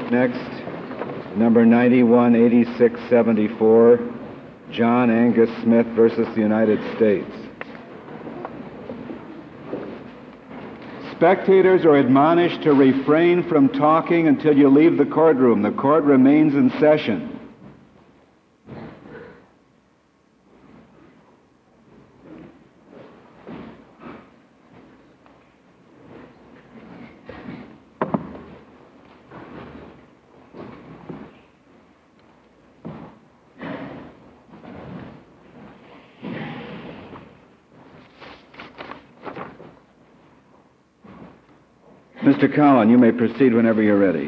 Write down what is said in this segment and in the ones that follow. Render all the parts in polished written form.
Next, number 918674, John Angus Smith versus the United States. Spectators are admonished to refrain from talking until you leave the courtroom. The court remains in session. Mr. Cowan, you may proceed whenever you're ready.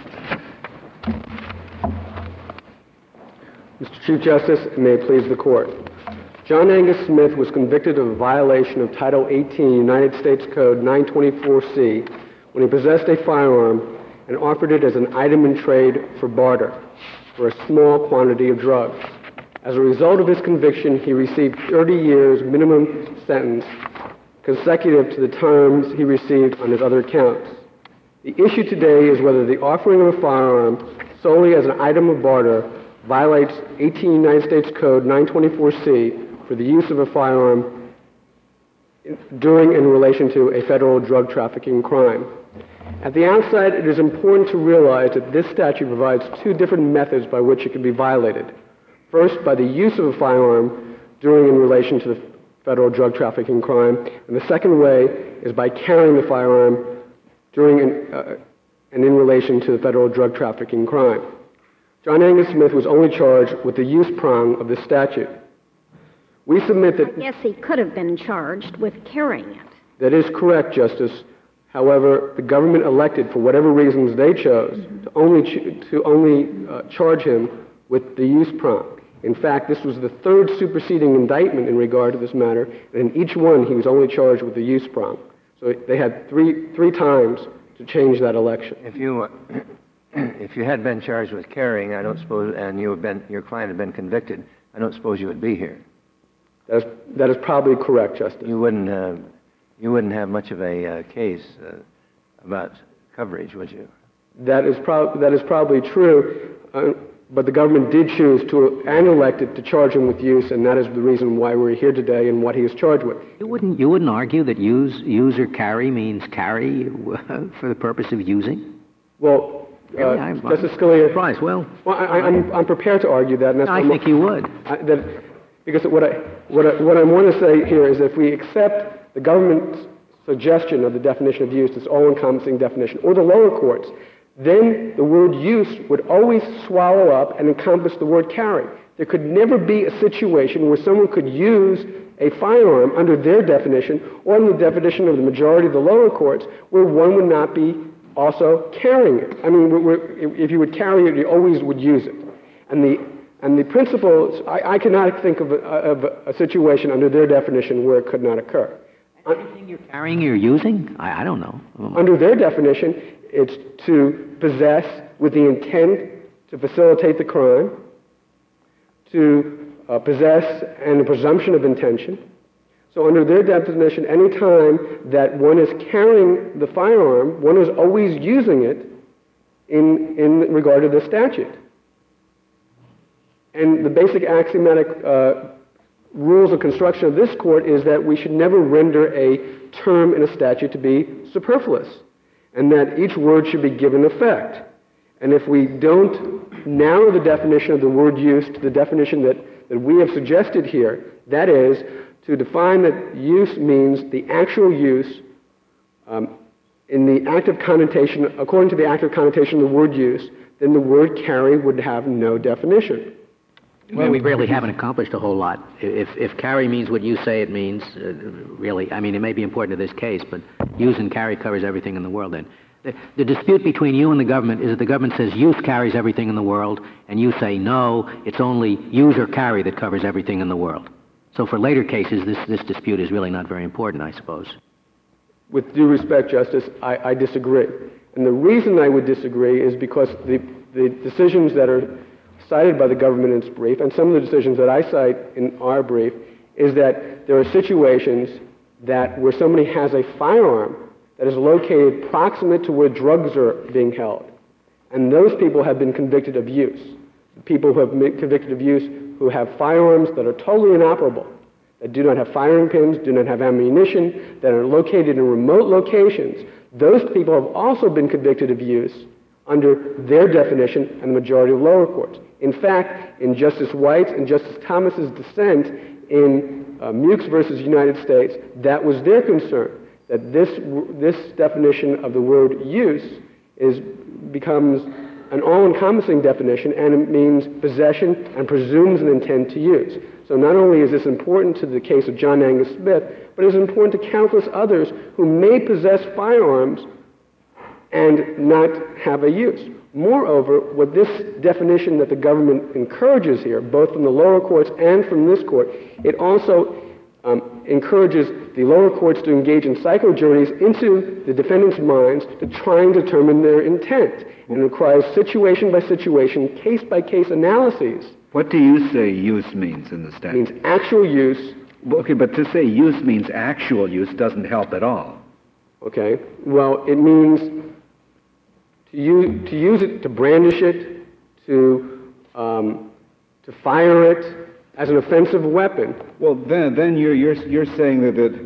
Mr. Chief Justice, and may it please the Court. John Angus Smith was convicted of a violation of Title 18 United States Code 924C when he possessed a firearm and offered it as an item in trade for barter for a small quantity of drugs. As a result of his conviction, he received 30 years minimum sentence consecutive to the terms he received on his other counts. The issue today is whether the offering of a firearm solely as an item of barter violates 18 United States Code 924C for the use of a firearm during and in relation to a federal drug trafficking crime. At the outset, it is important to realize that this statute provides two different methods by which it can be violated. First, by the use of a firearm during and in relation to the federal drug trafficking crime, and the second way is by carrying the firearm during and in relation to the federal drug trafficking crime. John Angus Smith was only charged with the use prong of this statute. We submit that... I guess he could have been charged with carrying it. That is correct, Justice. However, the government elected, for whatever reasons they chose, to only charge him with the use prong. In fact, this was the third superseding indictment in regard to this matter, and in each one he was only charged with the use prong. So they had three times to change that election. If you had been charged with carrying, I don't suppose, and your client had been convicted, I don't suppose you would be here. That is probably correct, Justice. You wouldn't have much of a case about coverage, would you? That is probably true. But the government did choose to, and elected to charge him with use, and that is the reason why we're here today and what he is charged with. You wouldn't argue that use or carry means carry for the purpose of using? Well, really? Justice Scalia... Surprised. Well, I'm prepared to argue that. And that's I think you would. Because what I want to say here is that if we accept the government's suggestion of the definition of use, this all-encompassing definition, or the lower courts, then the word use would always swallow up and encompass the word carry. There could never be a situation where someone could use a firearm under their definition or under the definition of the majority of the lower courts where one would not be also carrying it. I mean, if you would carry it, you always would use it. And the principle, I cannot think of a situation under their definition where it could not occur. Anything you're carrying, you're using? I don't know. Under their definition, it's to possess with the intent to facilitate the crime, to possess and a presumption of intention. So under their definition, any time that one is carrying the firearm, one is always using it in regard to this statute. And the basic axiomatic rules of construction of this court is that we should never render a term in a statute to be superfluous, and that each word should be given effect. And if we don't narrow the definition of the word use to the definition that we have suggested here, that is, to define that use means the actual use in the active connotation, according to the active connotation of the word use, then the word carry would have no definition. Well, we really haven't accomplished a whole lot. If carry means what you say it means, really, I mean, it may be important to this case, but use and carry covers everything in the world then. The dispute between you and the government is that the government says use carries everything in the world, and you say no, it's only use or carry that covers everything in the world. So for later cases, this dispute is really not very important, I suppose. With due respect, Justice, I disagree. And the reason I would disagree is because the decisions that are cited by the government in its brief, and some of the decisions that I cite in our brief, is that there are situations that where somebody has a firearm that is located proximate to where drugs are being held, And those people have been convicted of use. The people who have been convicted of use who have firearms that are totally inoperable, that do not have firing pins, do not have ammunition, that are located in remote locations, those people have also been convicted of use under their definition and the majority of lower courts. In fact, in Justice White's and Justice Thomas's dissent in Mukes versus United States, that was their concern, that this definition of the word use becomes an all-encompassing definition, and it means possession and presumes an intent to use. So not only is this important to the case of John Angus Smith, but it is important to countless others who may possess firearms and not have a use. Moreover, what this definition that the government encourages here, both from the lower courts and from this court, it also encourages the lower courts to engage in psychojourneys into the defendant's minds to try and determine their intent, and requires situation-by-situation, case-by-case analyses. What do you say use means in the It statute? means actual use. Okay, but to say use means actual use doesn't help at all. Okay, well, it means to use it, to brandish it, to fire it as an offensive weapon. Well, then you're saying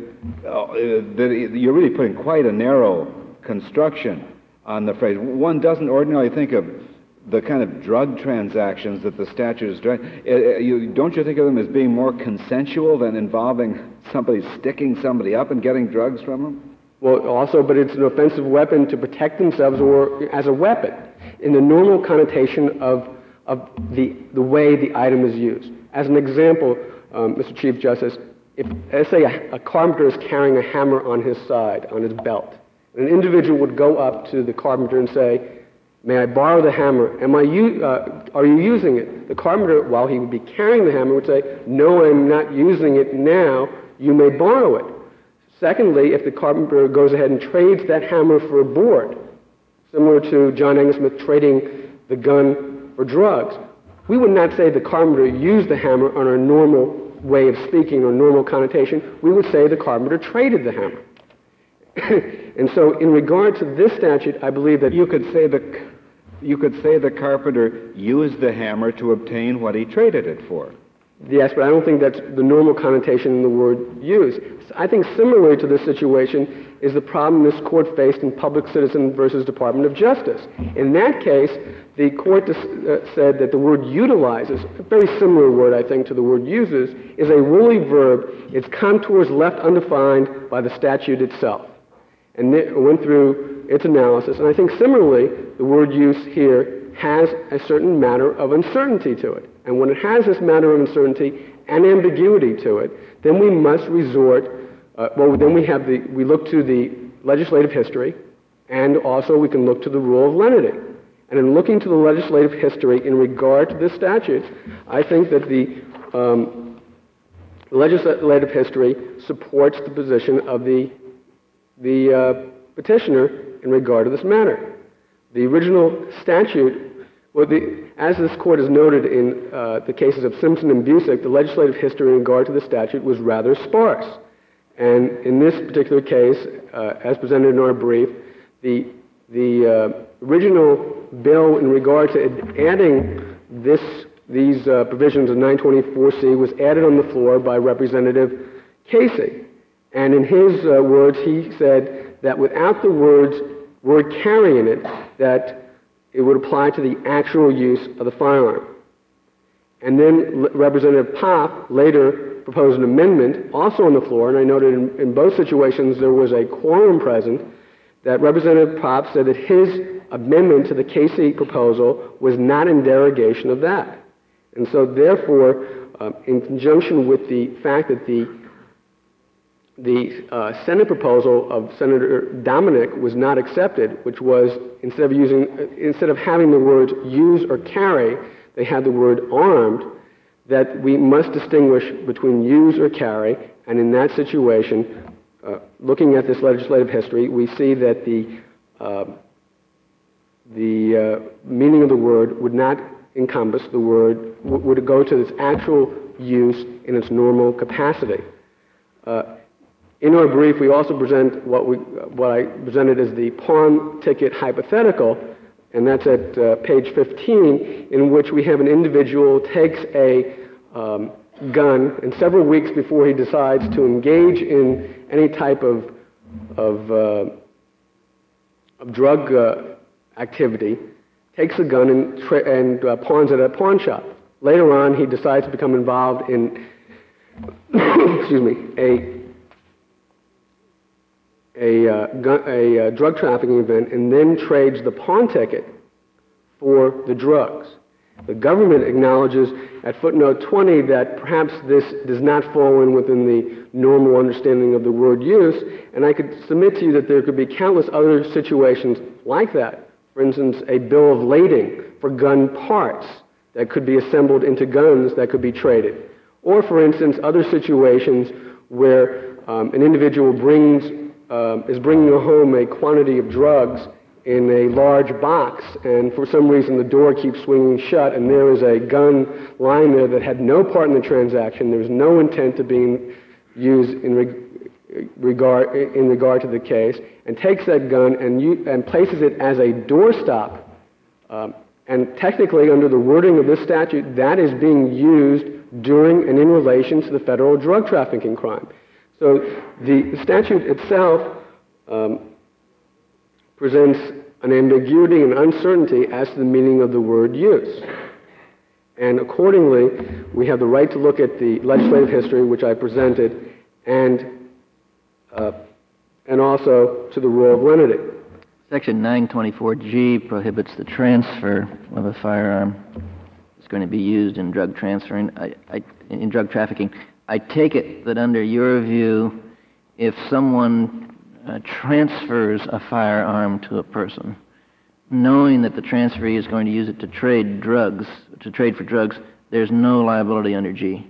that you're really putting quite a narrow construction on the phrase. One doesn't ordinarily think of the kind of drug transactions that the statute is driving. Don't you think of them as being more consensual than involving somebody sticking somebody up and getting drugs from them? Well, also, but it's an offensive weapon to protect themselves or as a weapon in the normal connotation of the way the item is used. As an example, Mr. Chief Justice, let's say a carpenter is carrying a hammer on his side, on his belt. An individual would go up to the carpenter and say, "May I borrow the hammer? Are you using it?" The carpenter, while he would be carrying the hammer, would say, "No, I'm not using it now. You may borrow it." Secondly, if the carpenter goes ahead and trades that hammer for a board, similar to John Angus Smith trading the gun for drugs, we would not say the carpenter used the hammer on our normal way of speaking or normal connotation. We would say the carpenter traded the hammer. And so in regard to this statute, I believe that you could say the carpenter used the hammer to obtain what he traded it for. Yes, but I don't think that's the normal connotation in the word use. I think similar to this situation is the problem this court faced in Public Citizen versus Department of Justice. In that case, the court said that the word utilizes, a very similar word, I think, to the word uses, is a woolly verb. Its contours left undefined by the statute itself. And it went through its analysis. And I think similarly, the word use here has a certain matter of uncertainty to it. And when it has this matter of uncertainty and ambiguity to it, then we must resort, we look to the legislative history, and also we can look to the rule of lenity. And in looking to the legislative history in regard to this statute, I think that the legislative history supports the position of the petitioner in regard to this matter. The original statute, as this court has noted in the cases of Simpson and Busick, the legislative history in regard to the statute was rather sparse. And in this particular case, as presented in our brief, the original bill in regard to adding these provisions of 924C was added on the floor by Representative Casey. And in his words, he said that without the word carry in it, that it would apply to the actual use of the firearm. And then Representative Pop later proposed an amendment, also on the floor, and I noted in both situations there was a quorum present, that Representative Pop said that his amendment to the Casey proposal was not in derogation of that. And so therefore, in conjunction with the fact that the Senate proposal of Senator Dominic was not accepted, which was instead of having the words use or carry, they had the word armed, that we must distinguish between use or carry, and in that situation, looking at this legislative history, we see that the meaning of the word would not encompass the word, would go to its actual use in its normal capacity. In our brief, we also present what I presented as the pawn ticket hypothetical, and that's at page 15, in which we have an individual takes a gun, and several weeks before he decides to engage in any type of drug activity, takes a gun and pawns it at a pawn shop. Later on, he decides to become involved in excuse me, a drug trafficking event, and then trades the pawn ticket for the drugs. The government acknowledges at footnote 20 that perhaps this does not fall in within the normal understanding of the word use, and I could submit to you that there could be countless other situations like that. For instance, a bill of lading for gun parts that could be assembled into guns that could be traded. Or, for instance, other situations where an individual is bringing home a quantity of drugs in a large box, and for some reason the door keeps swinging shut, and there is a gun lying there that had no part in the transaction. There was no intent to being used in regard to the case, and takes that gun and places it as a doorstop. And technically, under the wording of this statute, that is being used during and in relation to the federal drug trafficking crime. So the statute itself presents an ambiguity and uncertainty as to the meaning of the word use. And accordingly, we have the right to look at the legislative history, which I presented, and also to the rule of lenity. Section 924G prohibits the transfer of a firearm that's going to be used in drug transferring, in drug trafficking. I take it that under your view, if someone transfers a firearm to a person, knowing that the transferee is going to use it to trade for drugs, there's no liability under G.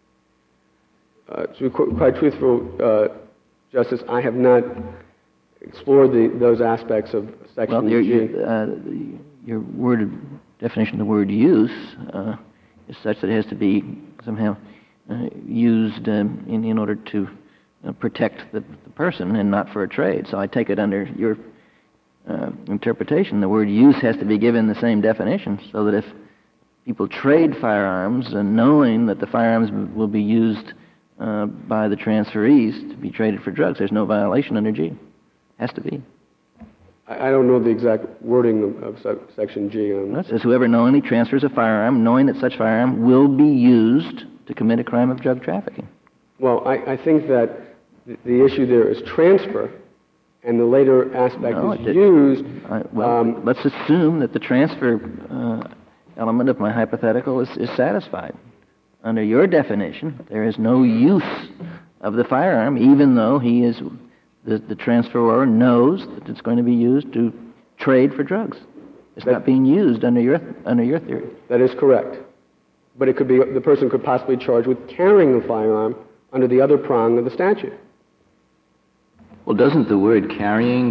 To be quite truthful, Justice, I have not explored those aspects of Section G. Your definition of the word use is such that it has to be somehow used in order to protect the person and not for a trade. So I take it under your interpretation, the word use has to be given the same definition, so that if people trade firearms and knowing that the firearms will be used by the transferees to be traded for drugs, there's no violation under G. Has to be. I don't know the exact wording of Section G. It says whoever knowingly transfers a firearm, knowing that such firearm will be used to commit a crime of drug trafficking. Well, I think that the issue there is transfer, and the later aspect is used. Let's assume that the transfer element of my hypothetical is satisfied. Under your definition, there is no use of the firearm, even though he is the transferor knows that it's going to be used to trade for drugs. It's not being used under your theory. That is correct. But it could be the person could possibly be charged with carrying the firearm under the other prong of the statute. Well, doesn't the word carrying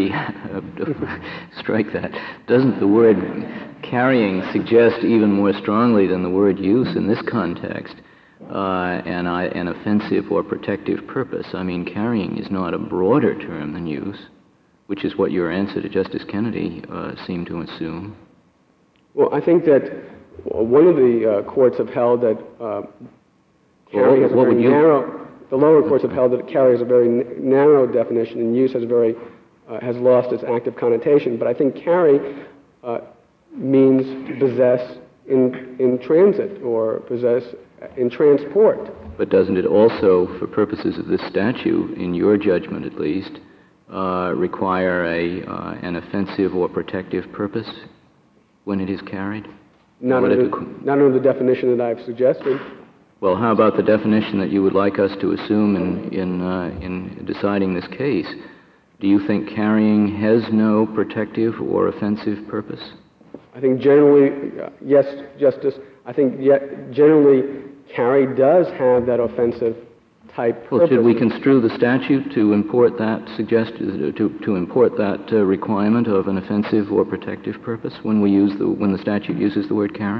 strike that? Doesn't the word carrying suggest even more strongly than the word use in this context an offensive or protective purpose? I mean, carrying is not a broader term than use, which is what your answer to Justice Kennedy seemed to assume. Well, I think that one of the courts have held that carry has a very narrow. The lower courts have held that carry has a very narrow definition, and use has lost its active connotation. But I think carry means to possess in transit or possess in transport. But doesn't it also, for purposes of this statute, in your judgment at least, require an offensive or protective purpose when it is carried? Not under the definition that I've suggested. Well, how about the definition that you would like us to assume in deciding this case? Do you think carrying has no protective or offensive purpose? I think generally, yes, Justice. I think generally carry does have that offensive type purpose. Well, should we construe the statute to import that requirement of an offensive or protective purpose when the statute uses the word carry?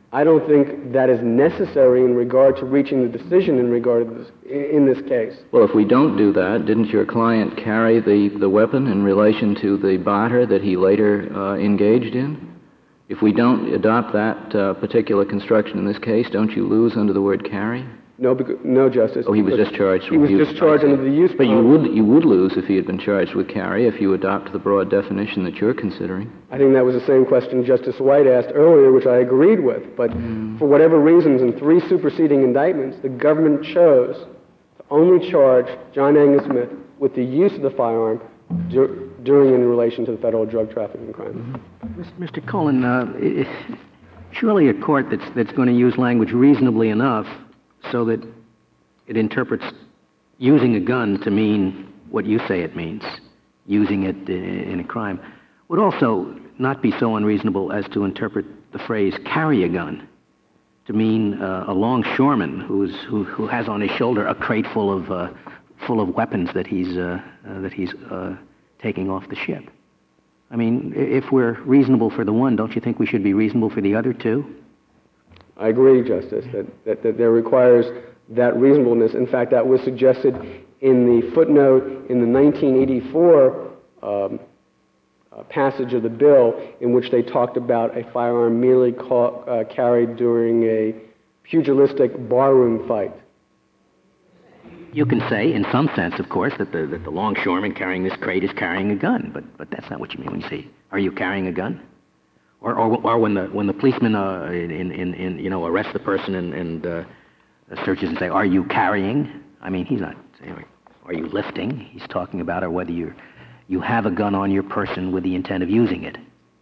I don't think that is necessary in regard to reaching the decision in regard to this, in this case. Well, if we don't do that, didn't your client carry the weapon in relation to the barter that he later engaged in? If we don't adopt that particular construction in this case, don't you lose under the word carry? No, no, Justice. Oh, he was discharged. He was discharged under the use. But you would lose if he had been charged with carry if you adopt the broad definition that you're considering. I think that was the same question Justice White asked earlier, which I agreed with. But for whatever reasons, in 3 superseding indictments, the government chose to only charge John Angus Smith with the use of the firearm during and in relation to the federal drug trafficking crime. Mr. Cullen, surely a court that's going to use language reasonably enough so that it interprets using a gun to mean what you say it means, using it in a crime, would also not be so unreasonable as to interpret the phrase carry a gun to mean a longshoreman who has on his shoulder a crate full of weapons that he's taking off the ship. I mean, if we're reasonable for the one, don't you think we should be reasonable for the other too? I agree, Justice, that there requires that reasonableness. In fact, that was suggested in the footnote in the 1984 passage of the bill in which they talked about a firearm merely carried during a pugilistic barroom fight. You can say, in some sense, of course, that the longshoreman carrying this crate is carrying a gun, but that's not what you mean when you say, "Are you carrying a gun?" Or when the policeman arrests the person and searches and say, "Are you carrying?" I mean, he's not saying, "Are you lifting?" He's talking about or whether you have a gun on your person with the intent of using it.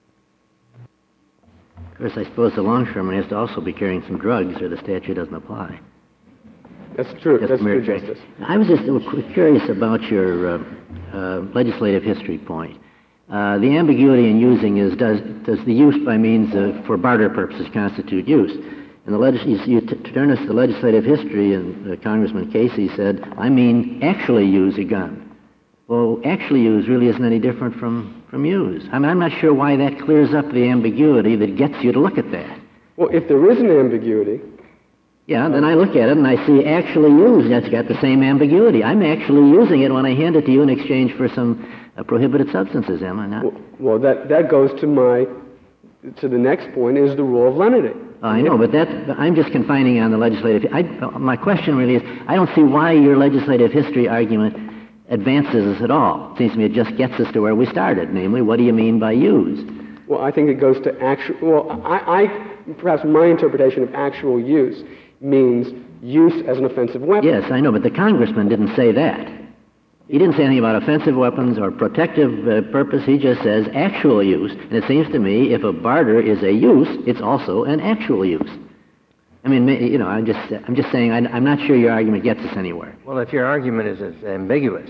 Of course, I suppose the longshoreman has to also be carrying some drugs, or the statute doesn't apply. That's true. That's true, Justice. I was just curious about your legislative history point. The ambiguity in using is, does the use by means for barter purposes constitute use? And you turn us to the legislative history, and Congressman Casey said, I mean actually use a gun. Well, actually use really isn't any different from use. I mean, I'm not sure why that clears up the ambiguity that gets you to look at that. Well, if there is an ambiguity... Yeah, then I look at it and I see actually use. That's got the same ambiguity. I'm actually using it when I hand it to you in exchange for some prohibited substances, am I not? Well, that goes to the next point, is the rule of lenity. I know, but I'm just confining on the legislative. My question really is, I don't see why your legislative history argument advances us at all. It seems to me it just gets us to where we started, namely, what do you mean by use? Well, I think it goes to actual... Well, perhaps my interpretation of actual use means use as an offensive weapon. Yes, I know, but the congressman didn't say that. He didn't say anything about offensive weapons or protective purpose. He just says actual use. And it seems to me if a barter is a use, it's also an actual use. I mean, you know, I'm just saying I'm not sure your argument gets us anywhere. Well, if your argument is ambiguous,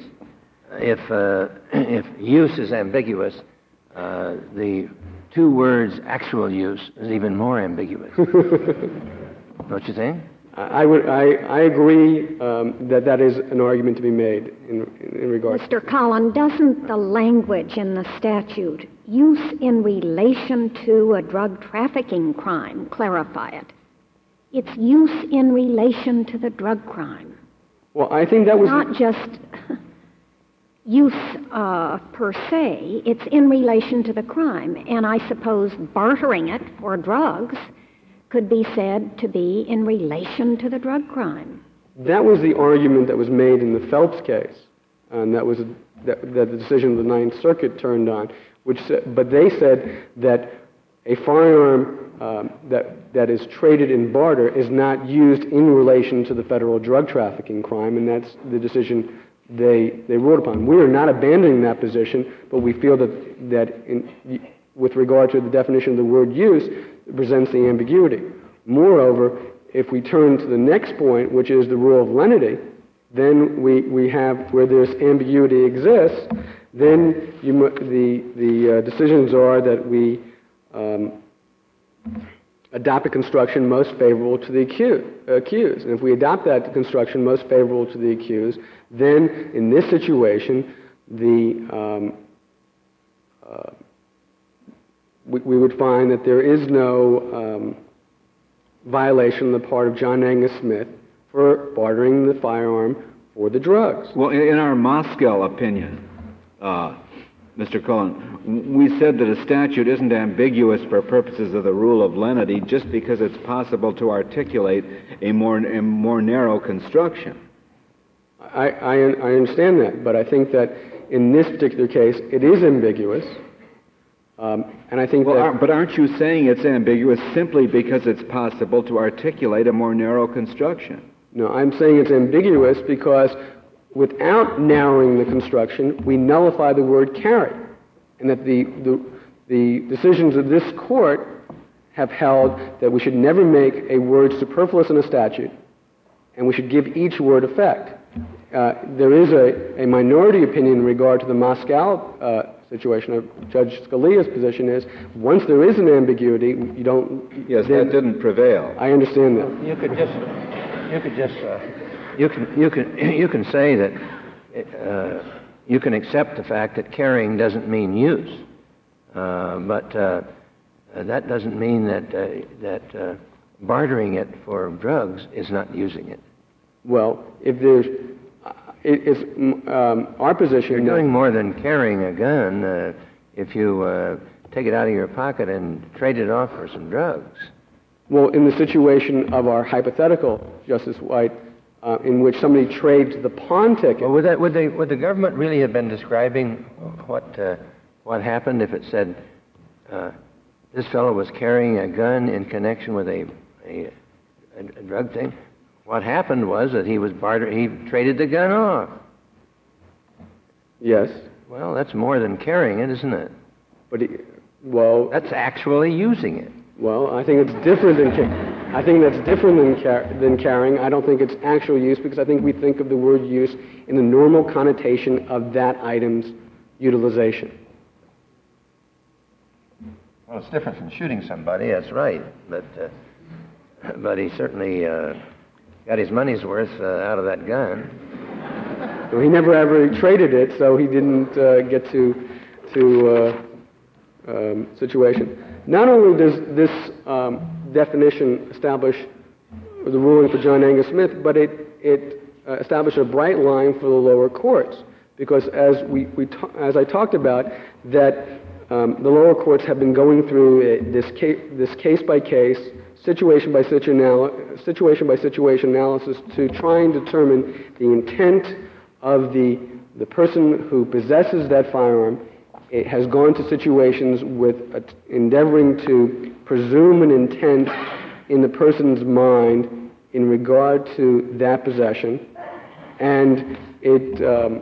if use is ambiguous, the two words actual use is even more ambiguous. Don't you think? I agree that is an argument to be made in regard. Mr. Collin, doesn't the language in the statute, use in relation to a drug trafficking crime, clarify it? It's use in relation to the drug crime. Well, I think that was... Not just use per se, it's in relation to the crime. And I suppose bartering it for drugs could be said to be in relation to the drug crime. That was the argument that was made in the Phelps case, and that the decision of the Ninth Circuit turned on. But they said that a firearm that is traded in barter is not used in relation to the federal drug trafficking crime, and that's the decision they ruled upon. We are not abandoning that position, but we feel that with regard to the definition of the word use, it presents the ambiguity. Moreover, if we turn to the next point, which is the rule of lenity, then we have, where this ambiguity exists, then the decisions are that we adopt a construction most favorable to the accused. And if we adopt that construction most favorable to the accused, then in this situation, we would find that there is no violation on the part of John Angus Smith for bartering the firearm for the drugs. Well, in our Moscow opinion, Mr. Cullen, we said that a statute isn't ambiguous for purposes of the rule of lenity just because it's possible to articulate a more narrow construction. I understand that, but I think that in this particular case, it is ambiguous. And I think but aren't you saying it's ambiguous simply because it's possible to articulate a more narrow construction? No, I'm saying it's ambiguous because without narrowing the construction, we nullify the word carry, and that the decisions of this court have held that we should never make a word superfluous in a statute, and we should give each word effect. There is a minority opinion in regard to the Moscow situation. Judge Scalia's position is once there is an ambiguity, you don't. Yes, that didn't prevail. I understand that. You can say that you can accept the fact that carrying doesn't mean use, but that doesn't mean that bartering it for drugs is not using it. Well, if there's, it's our position. You're doing more than carrying a gun if you take it out of your pocket and trade it off for some drugs. Well, in the situation of our hypothetical, Justice White, in which somebody trades the pawn ticket. Well, would the government really have been describing what happened if it said this fellow was carrying a gun in connection with a drug thing? What happened was that he traded the gun off. Yes. Well, that's more than carrying it, isn't it? But that's actually using it. Well, I think it's different than carrying. I don't think it's actual use because I think we think of the word use in the normal connotation of that item's utilization. Well, it's different from shooting somebody. That's right, but he certainly got his money's worth out of that gun. Well, he never ever traded it, so he didn't get to situation. Not only does this definition establish the ruling for John Angus Smith, but it established a bright line for the lower courts, because as I talked about, that the lower courts have been going through this case by case, situation by situation analysis to try and determine the intent of the person who possesses that firearm. It has gone to situations with endeavoring to presume an intent in the person's mind in regard to that possession, and it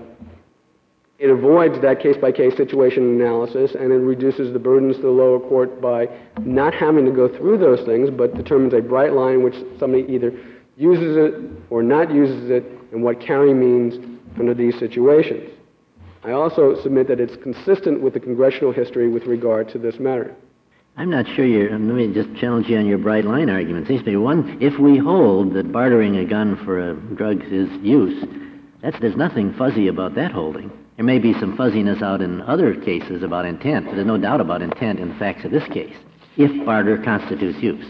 avoids that case-by-case situation analysis, and it reduces the burdens to the lower court by not having to go through those things, but determines a bright line which somebody either uses it or not uses it, and what carry means under these situations. I also submit that it's consistent with the congressional history with regard to this matter. I'm not sure let me just challenge you on your bright line argument. It seems to me, one, if we hold that bartering a gun for a drug is use, there's nothing fuzzy about that holding. There may be some fuzziness out in other cases about intent, but there's no doubt about intent in the facts of this case, if barter constitutes use.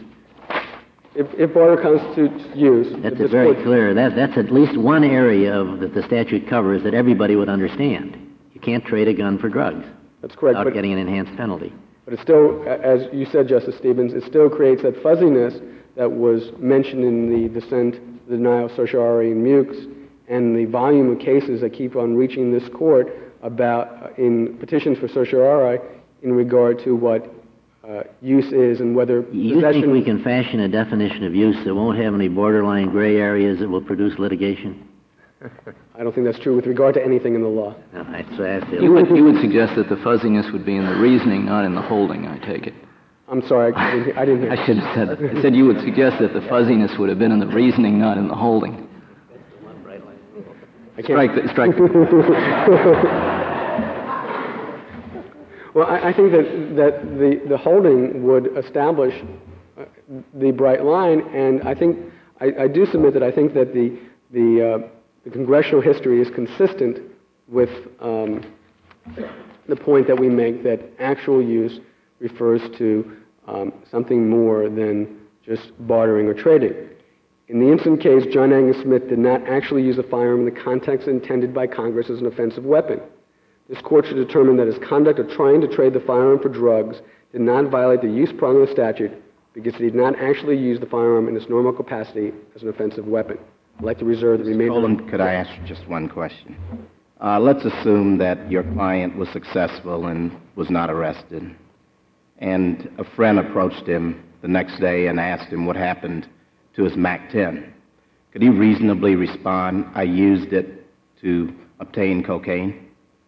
If barter constitutes use... That's very clear. That's at least one area that the statute covers that everybody would understand. You can't trade a gun for drugs. That's correct. Without getting an enhanced penalty. But it still, as you said, Justice Stevens, it still creates that fuzziness that was mentioned in the dissent, the denial of certiorari in Mukes, and the volume of cases that keep on reaching this court about, in petitions for certiorari, in regard to what use is and whether possession... You think we can fashion a definition of use that won't have any borderline gray areas that will produce litigation? I don't think that's true with regard to anything in the law. No, that's what I feel. You would suggest that the fuzziness would be in the reasoning, not in the holding, I take it. I'm sorry, I didn't hear. I should have said that. I said you would suggest that the fuzziness would have been in the reasoning, not in the holding. Strike. Well, I think that the holding would establish the bright line, and I think I do submit that I think that the congressional history is consistent with the point that we make that actual use refers to something more than just bartering or trading. In the instant case, John Angus Smith did not actually use a firearm in the context intended by Congress as an offensive weapon. This court should determine that his conduct of trying to trade the firearm for drugs did not violate the use prong of the statute because he did not actually use the firearm in its normal capacity as an offensive weapon. I'd like to reserve the remainder. Colin, could I ask you just one question? Let's assume that your client was successful and was not arrested, and a friend approached him the next day and asked him what happened to his MAC-10. Could he reasonably respond, I used it to obtain cocaine?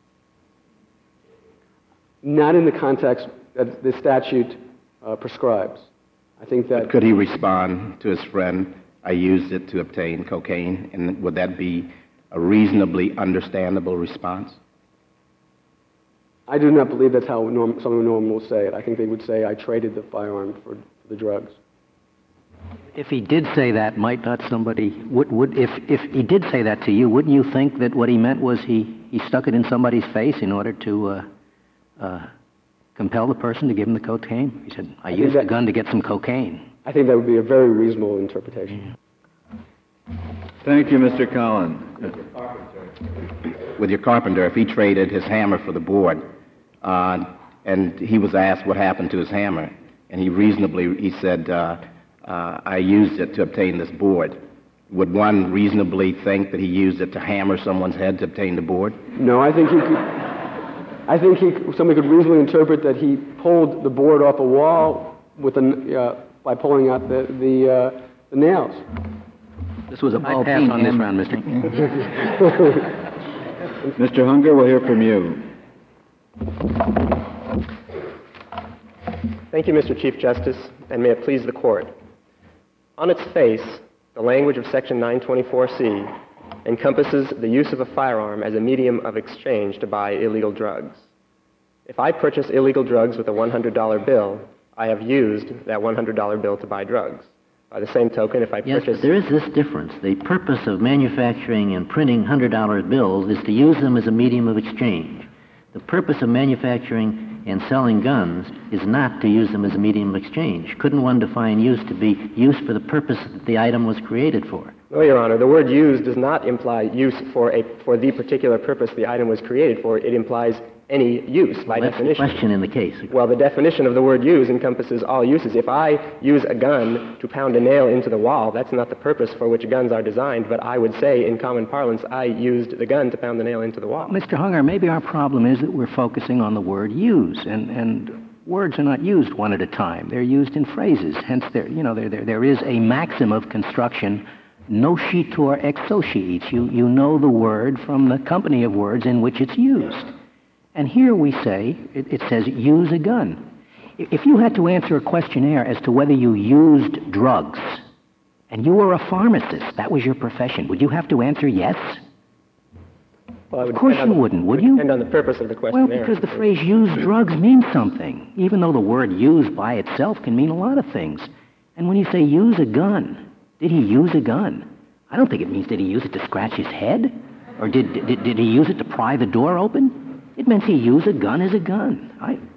Not in the context that the statute prescribes. I think that... But could he respond to his friend, I used it to obtain cocaine, and would that be a reasonably understandable response? I do not believe that's how someone normal will say it. I think they would say, I traded the firearm for the drugs. If he did say that, might not somebody if he did say that to you, wouldn't you think that what he meant was he stuck it in somebody's face in order to compel the person to give him the cocaine? He said, I used the gun to get some cocaine. I think that would be a very reasonable interpretation. Thank you, Mr. Collin. With your carpenter, if he traded his hammer for the board, and he was asked what happened to his hammer, and he said, I used it to obtain this board. Would one reasonably think that he used it to hammer someone's head to obtain the board? No, I think somebody could reasonably interpret that he pulled the board off a wall by pulling out the nails. This was a ball pass on this round, Mr. Mr. Hunger, we'll hear from you. Thank you, Mr. Chief Justice, and may it please the Court. On its face, the language of Section 924C encompasses the use of a firearm as a medium of exchange to buy illegal drugs. If I purchase illegal drugs with a $100 bill, I have used that $100 bill to buy drugs. By the same token, if I purchase... Yes, but there is this difference. The purpose of manufacturing and printing $100 bills is to use them as a medium of exchange. The purpose of manufacturing and selling guns is not to use them as a medium of exchange. Couldn't one define use to be use for the purpose that the item was created for? No, Your Honor. The word use does not imply use for the particular purpose the item was created for. It implies any use by definition. That's the question in the case. Well, the definition of the word use encompasses all uses. If I use a gun to pound a nail into the wall, that's not the purpose for which guns are designed, but I would say, in common parlance, I used the gun to pound the nail into the wall. Mr. Hunger, maybe our problem is that we're focusing on the word use, and words are not used one at a time. They're used in phrases. Hence, there is a maxim of construction, nocitur ex sociis. You know the word from the company of words in which it's used. And here we say, it says, use a gun. If you had to answer a questionnaire as to whether you used drugs, and you were a pharmacist, that was your profession, would you have to answer yes? Well, of course you wouldn't, would you? Depend on the purpose of the questionnaire. Well, because the phrase use drugs means something, even though the word use by itself can mean a lot of things. And when you say use a gun, did he use a gun? I don't think it means did he use it to scratch his head? Or did he use it to pry the door open? It meant he used a gun as a gun.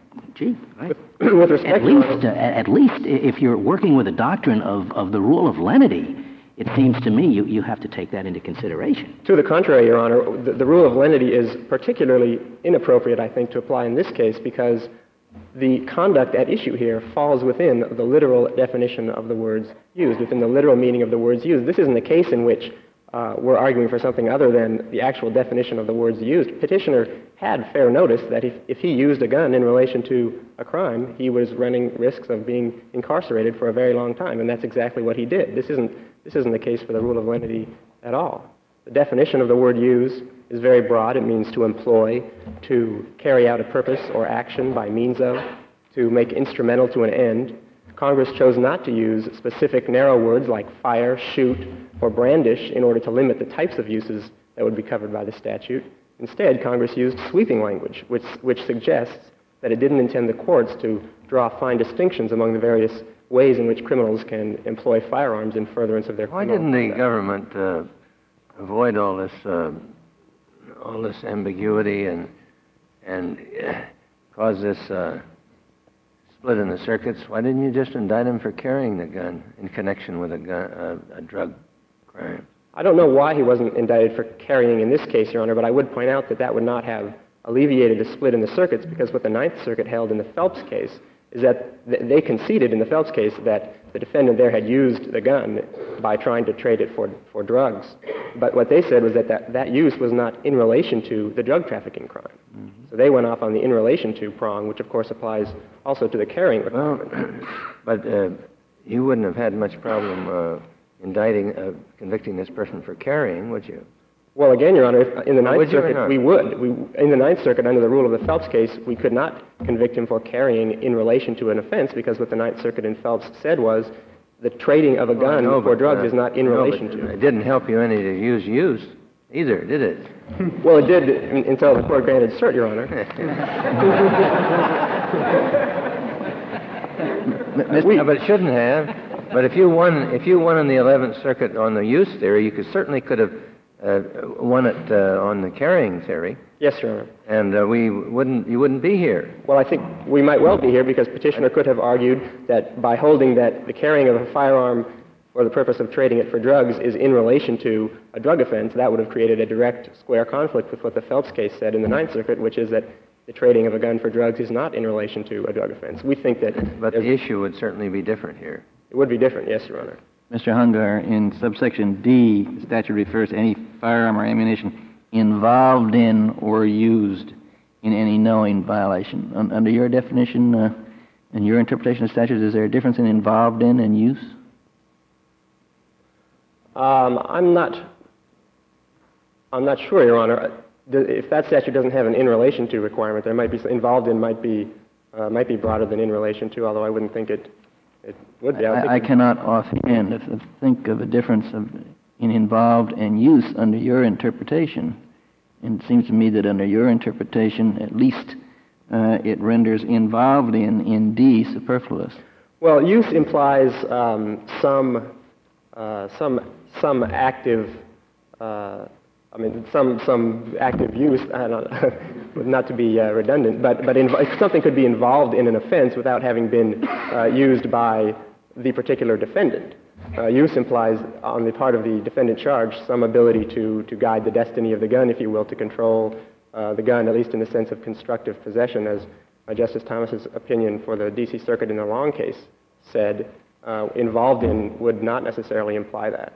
With respect, at least if you're working with a doctrine of the rule of lenity, it seems to me you have to take that into consideration. To the contrary, Your Honor, the rule of lenity is particularly inappropriate, I think, to apply in this case because the conduct at issue here falls within the literal definition of the words used, within the literal meaning of the words used. This isn't a case in which we're arguing for something other than the actual definition of the words used. Petitioner had fair notice that if he used a gun in relation to a crime, he was running risks of being incarcerated for a very long time, and that's exactly what he did. This isn't the case for the rule of lenity at all. The definition of the word use is very broad. It means to employ, to carry out a purpose or action by means of, to make instrumental to an end. Congress chose not to use specific narrow words like fire, shoot, or brandish in order to limit the types of uses that would be covered by the statute. Instead, Congress used sweeping language, which suggests that it didn't intend the courts to draw fine distinctions among the various ways in which criminals can employ firearms in furtherance of their criminal Why didn't the government avoid all this ambiguity and cause this split in the circuits, why didn't you just indict him for carrying the gun in connection with a drug crime? I don't know why he wasn't indicted for carrying in this case, Your Honor, but I would point out that that would not have alleviated the split in the circuits, because what the Ninth Circuit held in the Phelps case is that they conceded in the Phelps case that the defendant there had used the gun by trying to trade it for drugs. But what they said was that use was not in relation to the drug trafficking crime. Mm-hmm. So they went off on the in relation to prong, which of course applies also to the carrying requirement. Well, but you wouldn't have had much problem convicting this person for carrying, would you? Well, again, Your Honor, in the Ninth Circuit, we would. In the Ninth Circuit, under the rule of the Phelps case, we could not convict him for carrying in relation to an offense, because what the Ninth Circuit in Phelps said was the trading of a gun for drugs is not in relation to. It didn't help you any to use either, did it? Well, it did until the court granted cert, Your Honor. But it shouldn't have. But if you won in the 11th Circuit on the use theory, you could have won it on the carrying theory. Yes, Your Honor. And you wouldn't be here. Well, I think we might well be here, because petitioner could have argued that by holding that the carrying of a firearm for the purpose of trading it for drugs is in relation to a drug offense, that would have created a direct square conflict with what the Phelps case said in the Ninth Circuit, which is that the trading of a gun for drugs is not in relation to a drug offense. We think that... But the issue would certainly be different here. It would be different, yes, Your Honor. Mr. Hungar, in subsection D, the statute refers to any firearm or ammunition involved in or used in any knowing violation. Under your definition and your interpretation of statutes, is there a difference in involved in and use? I'm not sure, Your Honor. If that statute doesn't have an in relation to requirement, there might be involved in might be broader than in relation to, although I wouldn't think it would be. I cannot offhand think of a difference in involved and use under your interpretation. And it seems to me that under your interpretation, at least it renders involved in D superfluous. Well, use implies some active. Some active use, not to be redundant, but something could be involved in an offense without having been used by the particular defendant. Use implies, on the part of the defendant charged, some ability to guide the destiny of the gun, if you will, to control the gun, at least in the sense of constructive possession, as Justice Thomas's opinion for the D.C. Circuit in the Long case said. Involved in would not necessarily imply that.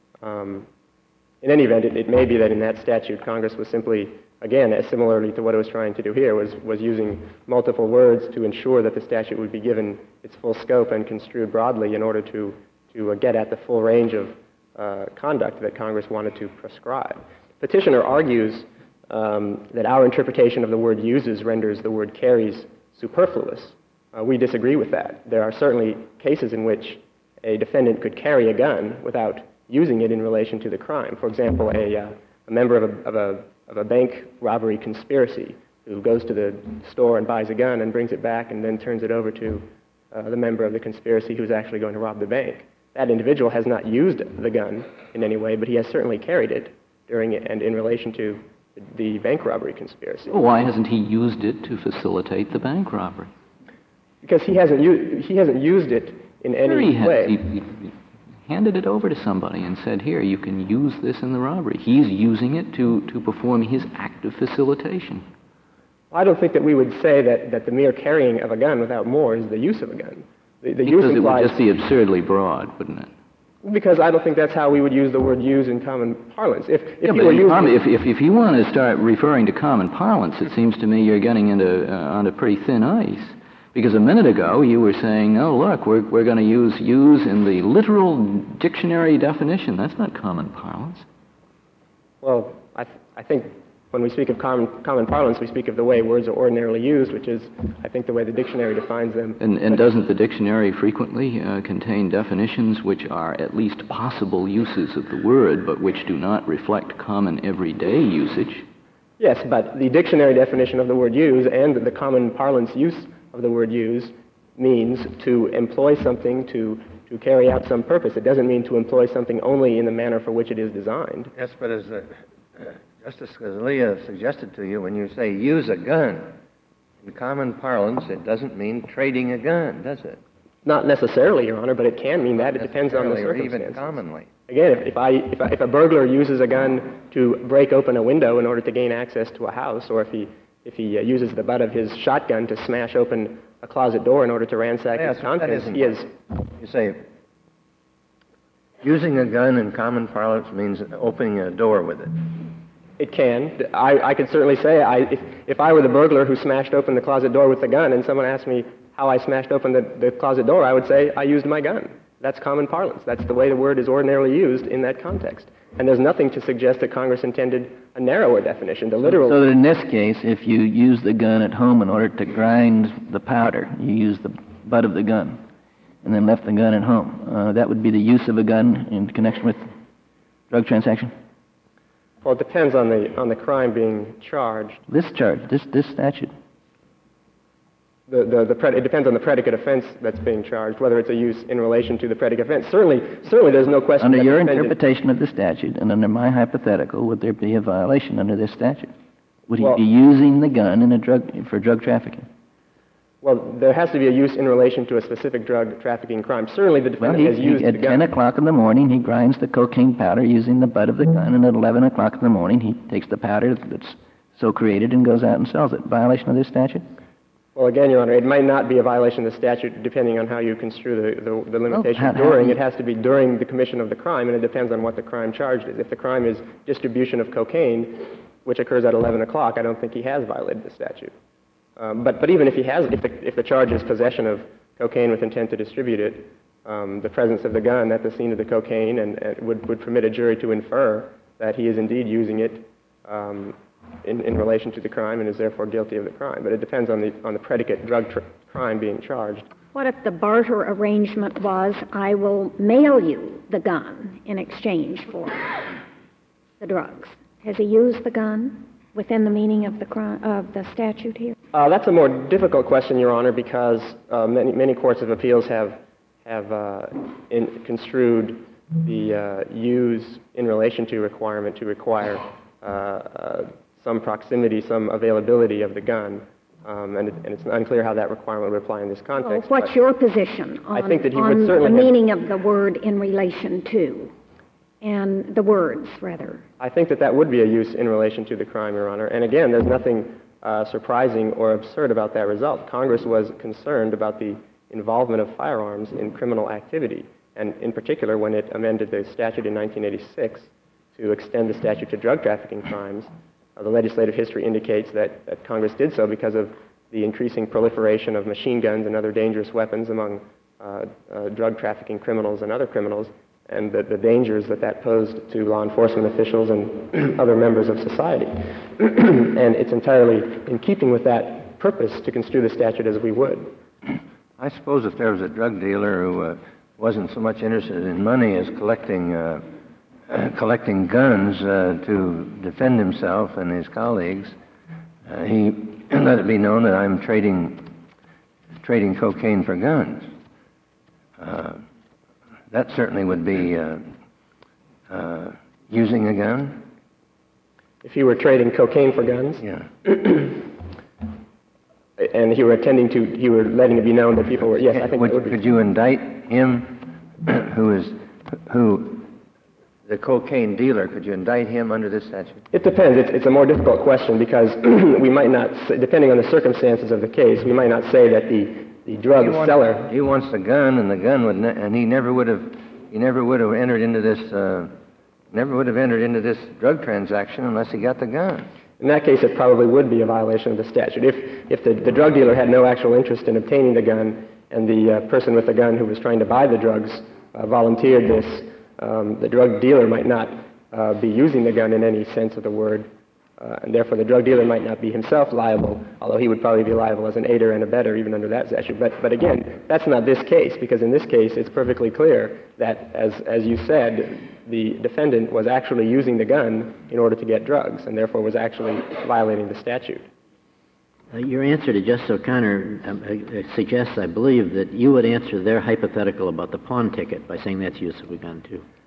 In any event, it may be that in that statute, Congress was simply, again, as similarly to what it was trying to do here, was using multiple words to ensure that the statute would be given its full scope and construed broadly in order to get at the full range of conduct that Congress wanted to prescribe. Petitioner argues that our interpretation of the word uses renders the word carries superfluous. We disagree with that. There are certainly cases in which a defendant could carry a gun without using it in relation to the crime. For example, a member of a bank robbery conspiracy who goes to the store and buys a gun and brings it back and then turns it over to the member of the conspiracy who's actually going to rob the bank. That individual has not used the gun in any way, but he has certainly carried it during and in relation to the bank robbery conspiracy. Well, why hasn't he used it to facilitate the bank robbery? Because he hasn't used it in any way. He handed it over to somebody and said, here, you can use this in the robbery. He's using it to perform his act of facilitation. I don't think that we would say that the mere carrying of a gun without more is the use of a gun. Because it would just be absurdly broad, wouldn't it? Because I don't think that's how we would use the word use in common parlance. If you want to start referring to common parlance, it seems to me you're getting onto pretty thin ice. Because a minute ago you were saying, oh, look, we're going to use in the literal dictionary definition. That's not common parlance. Well, I think when we speak of common parlance, we speak of the way words are ordinarily used, which is, I think, the way the dictionary defines them. And doesn't the dictionary frequently contain definitions which are at least possible uses of the word, but which do not reflect common everyday usage? Yes, but the dictionary definition of the word use and the common parlance use of the word use means to employ something to carry out some purpose. It doesn't mean to employ something only in the manner for which it is designed. Yes, but as Justice Scalia suggested to you, when you say use a gun, In common parlance, it doesn't mean trading a gun, does it? Not necessarily, Your Honor, but it can mean that. It depends on the Or circumstances. even commonly. Again, if a burglar uses a gun to break open a window in order to gain access to a house, or if he uses the butt of his shotgun to smash open a closet door in order to ransack its contents, he is... You say, using a gun in common parlance means opening a door with it. It can. I could certainly say, if I were the burglar who smashed open the closet door with the gun and someone asked me how I smashed open the closet door, I would say I used my gun. That's common parlance. That's the way the word is ordinarily used in that context. And there's nothing to suggest that Congress intended a narrower definition. The literal... So that in this case, if you use the gun at home in order to grind the powder, you use the butt of the gun and then left the gun at home, that would be the use of a gun in connection with drug transaction? Well, it depends on the crime being charged. This statute. It depends on the predicate offense that's being charged, whether it's a use in relation to the predicate offense. Certainly there's no question... Under your interpretation of the statute, and under my hypothetical, would there be a violation under this statute? Would he be using the gun for drug trafficking? Well, there has to be a use in relation to a specific drug trafficking crime. Certainly the defendant has used the gun. At 10 o'clock in the morning, he grinds the cocaine powder using the butt of the gun, and at 11 o'clock in the morning, he takes the powder that's so created and goes out and sells it. Violation of this statute? Well, again, Your Honor, it might not be a violation of the statute depending on how you construe the limitation during. It has to be during the commission of the crime, and it depends on what the crime charged is. If the crime is distribution of cocaine, which occurs at 11 o'clock, I don't think he has violated the statute. But even if he has, if the charge is possession of cocaine with intent to distribute it, the presence of the gun at the scene of the cocaine and would permit a jury to infer that he is indeed using it in relation to the crime and is therefore guilty of the crime. But it depends on the predicate drug crime being charged. What if the barter arrangement was, I will mail you the gun in exchange for the drugs? Has he used the gun within the meaning of the crime, of the statute here? That's a more difficult question, Your Honor, because many courts of appeals have construed the use in relation to requirement to require some proximity, some availability of the gun, and it's unclear how that requirement would apply in this context. Well, what's your position on, I think that he would certainly the meaning of the word in relation to, and the words, rather? I think that would be a use in relation to the crime, Your Honor. And again, there's nothing surprising or absurd about that result. Congress was concerned about the involvement of firearms in criminal activity, and in particular when it amended the statute in 1986 to extend the statute to drug trafficking crimes. The legislative history indicates that Congress did so because of the increasing proliferation of machine guns and other dangerous weapons among drug trafficking criminals and other criminals, and the dangers that posed to law enforcement officials and other members of society. And it's entirely in keeping with that purpose to construe the statute as we would. I suppose if there was a drug dealer who wasn't so much interested in money as collecting guns to defend himself and his colleagues, he let it be known that I'm trading cocaine for guns. That certainly would be using a gun. If he were trading cocaine for guns? Yeah. And he were letting it be known that people were, yes, I think that would be. Could you indict him, the cocaine dealer, could you indict him under this statute? It depends. It's a more difficult question because we might not, depending on the circumstances of the case, we might not say that the drug seller... He wants the gun, and the gun would, and he never would have entered into this drug transaction unless he got the gun. In that case, it probably would be a violation of the statute. If the drug dealer had no actual interest in obtaining the gun, and the person with the gun who was trying to buy the drugs volunteered this, the drug dealer might not be using the gun in any sense of the word, and therefore the drug dealer might not be himself liable, although he would probably be liable as an aider and abetter even under that statute. But again, that's not this case, because in this case it's perfectly clear that, as you said, the defendant was actually using the gun in order to get drugs, and therefore was actually violating the statute. Your answer to Justice O'Connor suggests, I believe, that you would answer their hypothetical about the pawn ticket by saying that's use of a gun, too.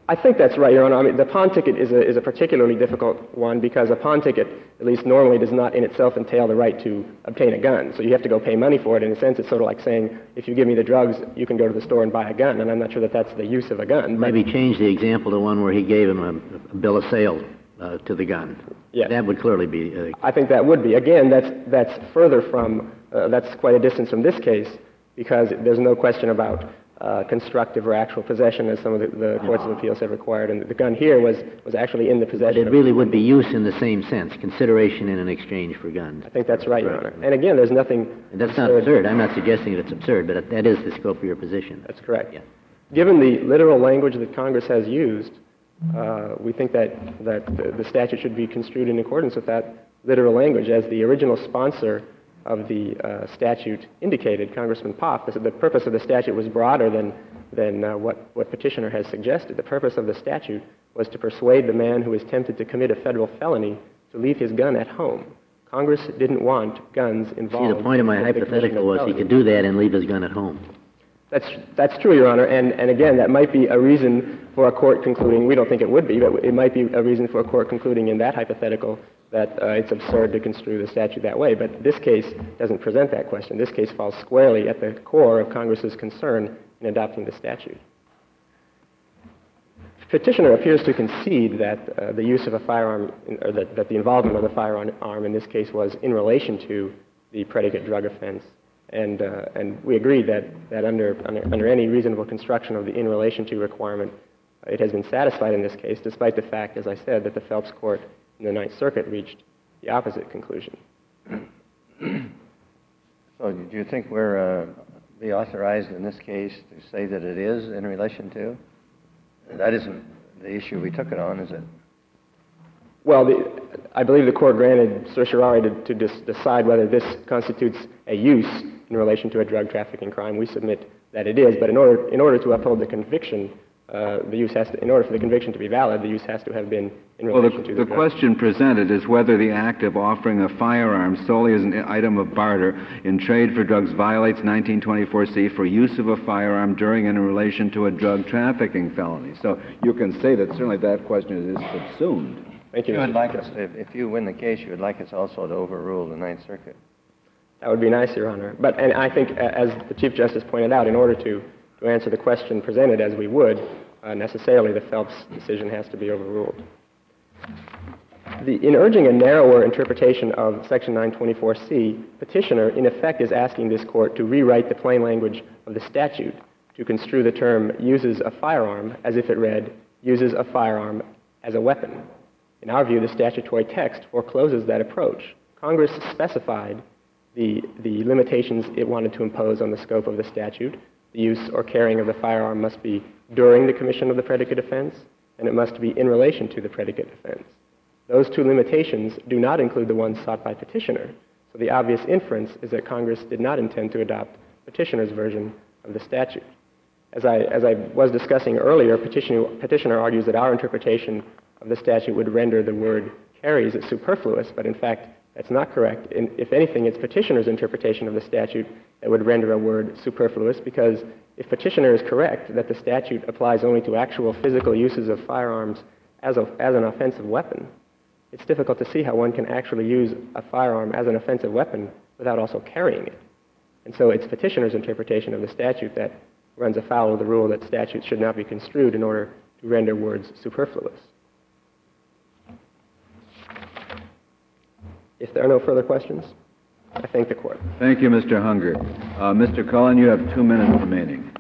I think that's right, Your Honor. I mean, the pawn ticket is a particularly difficult one because a pawn ticket, at least normally, does not in itself entail the right to obtain a gun. So you have to go pay money for it. In a sense, it's sort of like saying, if you give me the drugs, you can go to the store and buy a gun. And I'm not sure that that's the use of a gun. Maybe change the example to one where he gave him a bill of sale to the gun. Yes. That would clearly be... I think that would be. Again, that's further from, that's quite a distance from this case because there's no question about constructive or actual possession, as some of the courts of appeals have required, and the gun here was actually in the possession. But it really would be use in the same sense, consideration in an exchange for guns. I think that's right, Your Honor. And again, there's nothing... And that's not absurd. I'm not suggesting that it's absurd, but that is the scope of your position. That's correct. Yeah. Given the literal language that Congress has used, we think that the statute should be construed in accordance with that literal language. As the original sponsor of the statute indicated, Congressman Poff, the purpose of the statute was broader than what petitioner has suggested. The purpose of the statute was to persuade the man who is tempted to commit a federal felony to leave his gun at home. Congress didn't want guns involved. See, the point of my hypothetical was he could do that and leave his gun at home. That's true, Your Honor, and again, that might be a reason for a court concluding, we don't think it would be, but it might be a reason for a court concluding in that hypothetical that it's absurd to construe the statute that way. But this case doesn't present that question. This case falls squarely at the core of Congress's concern in adopting the statute. Petitioner appears to concede that the use of a firearm, or that the involvement of the firearm in this case was in relation to the predicate drug offense. And we agree that under any reasonable construction of the in relation to requirement, it has been satisfied in this case, despite the fact, as I said, that the Phelps Court in the Ninth Circuit reached the opposite conclusion. So do you think we're be authorized in this case to say that it is in relation to? That isn't the issue we took it on, is it? Well, I believe the court granted certiorari to decide whether this constitutes a use in relation to a drug trafficking crime. We submit that it is, but in order to uphold the conviction, in order for the conviction to be valid, the use has to have been in relation to the drug. The question presented is whether the act of offering a firearm solely as an item of barter in trade for drugs violates 1924C for use of a firearm during and in relation to a drug trafficking felony. So you can say that certainly that question is subsumed. Thank you. You would like us, if you win the case, you would like us also to overrule the Ninth Circuit. That would be nice, Your Honor. And I think, as the Chief Justice pointed out, in order to answer the question presented as we would, necessarily the Phelps decision has to be overruled. In urging a narrower interpretation of Section 924C, petitioner, in effect, is asking this court to rewrite the plain language of the statute to construe the term uses a firearm as if it read uses a firearm as a weapon. In our view, the statutory text forecloses that approach. Congress specified the limitations it wanted to impose on the scope of the statute. The use or carrying of the firearm must be during the commission of the predicate offense, and it must be in relation to the predicate offense. Those two limitations do not include the ones sought by petitioner, so the obvious inference is that Congress did not intend to adopt petitioner's version of the statute. As I was discussing earlier, petitioner argues that our interpretation of the statute would render the word carries as superfluous, but in fact, that's not correct. If anything, it's petitioner's interpretation of the statute that would render a word superfluous, because if petitioner is correct that the statute applies only to actual physical uses of firearms as an offensive weapon, it's difficult to see how one can actually use a firearm as an offensive weapon without also carrying it. And so it's petitioner's interpretation of the statute that runs afoul of the rule that statutes should not be construed in order to render words superfluous. If there are no further questions, I thank the court. Thank you, Mr. Hunger. Mr. Cullen, you have 2 minutes remaining.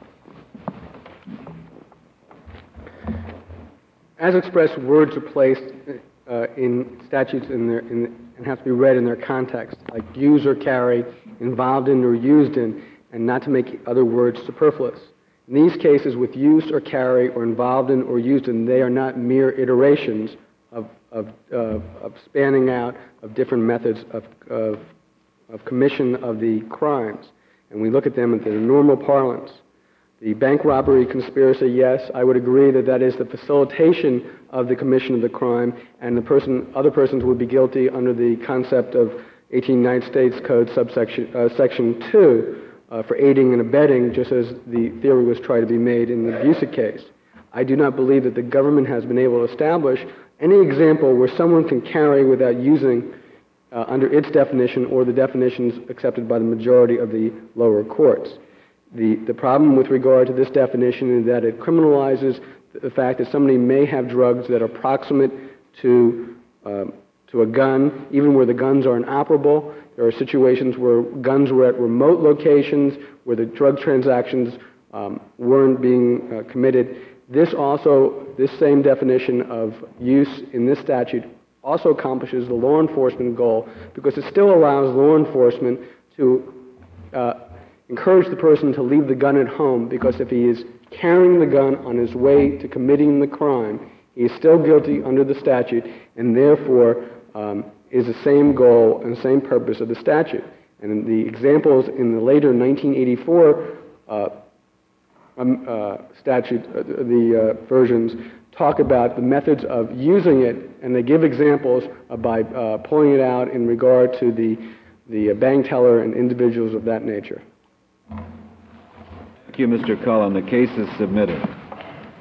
As expressed, words are placed in statutes and have to be read in their context, like use or carry, involved in or used in, and not to make other words superfluous. In these cases, with use or carry or involved in or used in, they are not mere iterations of spanning out of different methods of commission of the crimes. And we look at them in their normal parlance. The bank robbery conspiracy, yes, I would agree that that is the facilitation of the commission of the crime, and other persons would be guilty under the concept of 18 United States Code Section 2 for aiding and abetting, just as the theory was tried to be made in the Busey case. I do not believe that the government has been able to establish any example where someone can carry without using under its definition or the definitions accepted by the majority of the lower courts. The problem with regard to this definition is that it criminalizes the fact that somebody may have drugs that are proximate to a gun, even where the guns are inoperable. There are situations where guns were at remote locations, where the drug transactions weren't being committed. This same definition of use in this statute also accomplishes the law enforcement goal because it still allows law enforcement to encourage the person to leave the gun at home, because if he is carrying the gun on his way to committing the crime, he is still guilty under the statute, and therefore is the same goal and same purpose of the statute. And the examples in the later 1984 statute, the versions, talk about the methods of using it, and they give examples by pulling it out in regard to the bank teller and individuals of that nature. Thank you, Mr. Cullen. The case is submitted.